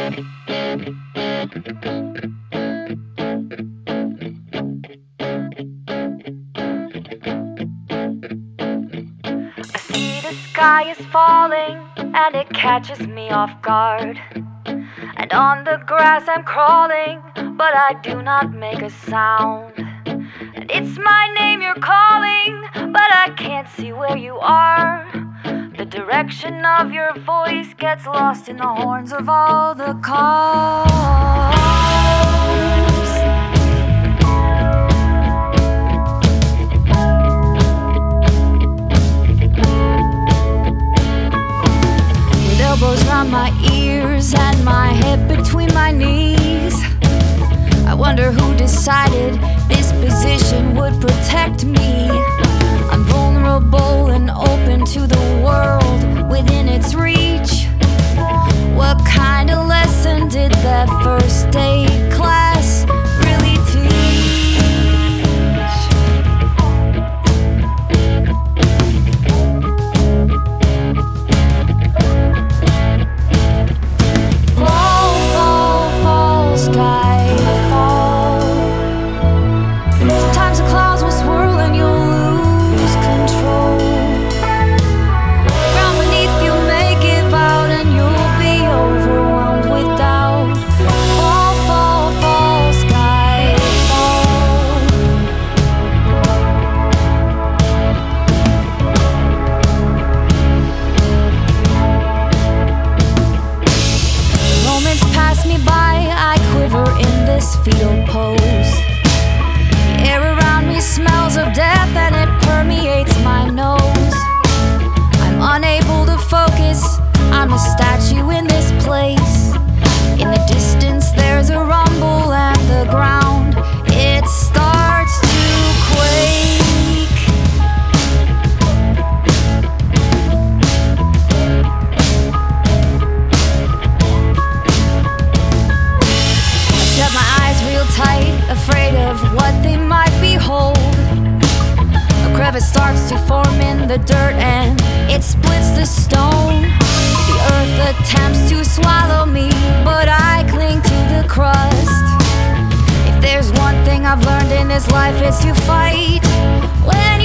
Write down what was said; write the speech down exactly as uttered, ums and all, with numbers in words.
Sky is falling and it catches me off guard. And on the grass I'm crawling, but I do not make a sound. And it's my name you're calling, but I can't see where you are. The direction of your voice gets lost in the horns of all the cars. Elbows round my ears and my head between my knees. I wonder who decided this position would protect me. I'm vulnerable and open to the world within its reach. What kind of lesson did that first aid class really teach? Fetal pose. The air around me smells of death and it permeates my nose. I'm unable to focus, I'm a statue in this place. In the distance there's a rumble and the ground, it starts to quake. I shut my eyes real tight, afraid of what they might behold. A crevice starts to form in the dirt and it splits the stone. The earth attempts to swallow me, but I cling to the crust. If there's one thing I've learned in this life, it's to fight when